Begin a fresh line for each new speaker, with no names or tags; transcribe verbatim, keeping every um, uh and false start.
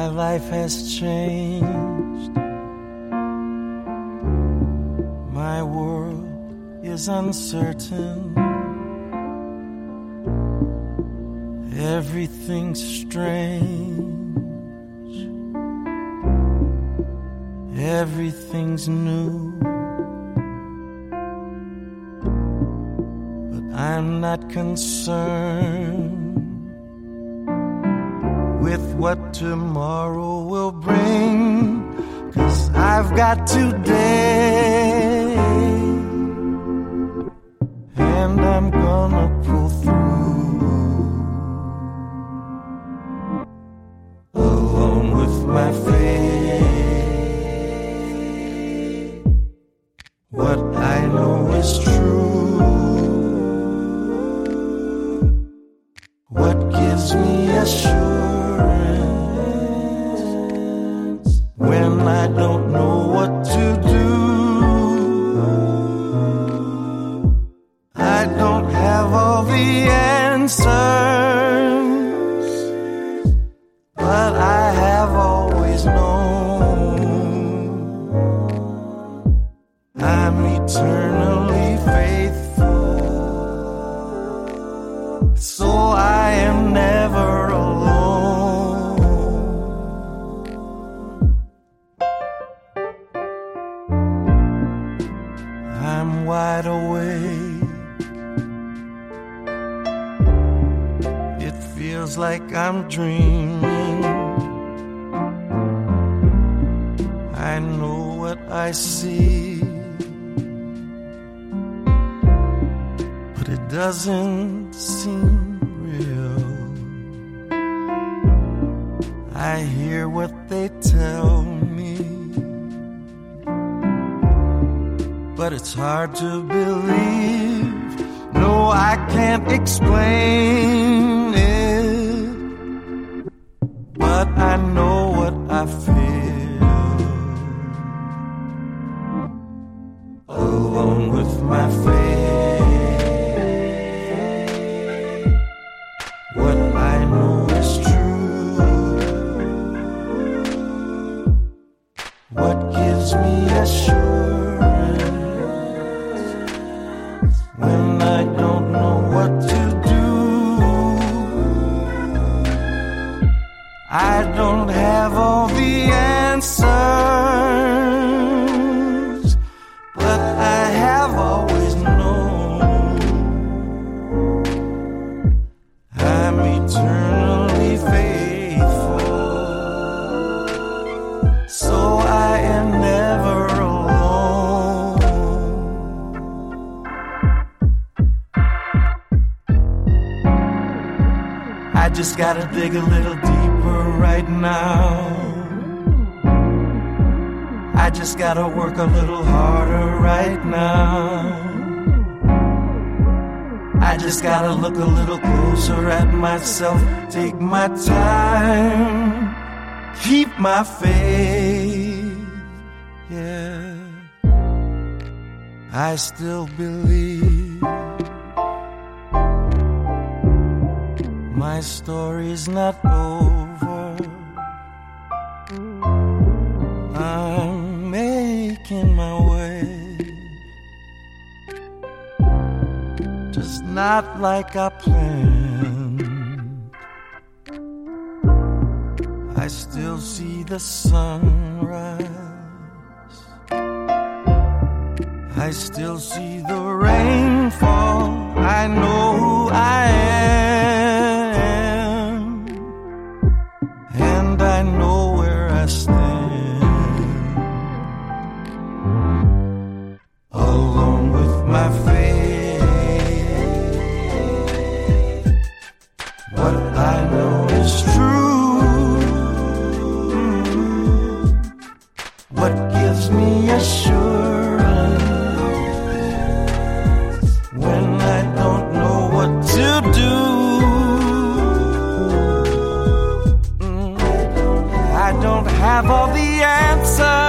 life has changed. My world is uncertain. Everything's strange. Everything's new. But I'm not concerned with what tomorrow will bring, 'cause I've got today, and I'm gonna pull through, along with my faith. What I know is true. What gives me assurance when I don't know what to do? I don't have all the answers, but I have always known I'm eternally faithful, so I am never alone. I'm wide awake. It feels like I'm dreaming. I know what I see, but it doesn't seem real. I hear what they tell me, but it's hard to believe. No, I can't explain it, but I know what I feel, along with my faith. What I know is true. What gives me assurance when I don't know what to do? I don't have all the answers, but I have always known I'm eternally faithful, so I am never alone. I just gotta dig a little deeper right now. I just gotta work a little harder right now. I just gotta look a little closer at myself, take my time, keep my faith. Yeah, I still believe my story's not over. I'm making my way, just not like I planned. I still see the sunrise, I still see the rainfall. I know who I am, and I know where I stand, along with my faith. What I know is true. What gives me assurance when I don't know what to do? I don't have all the answers,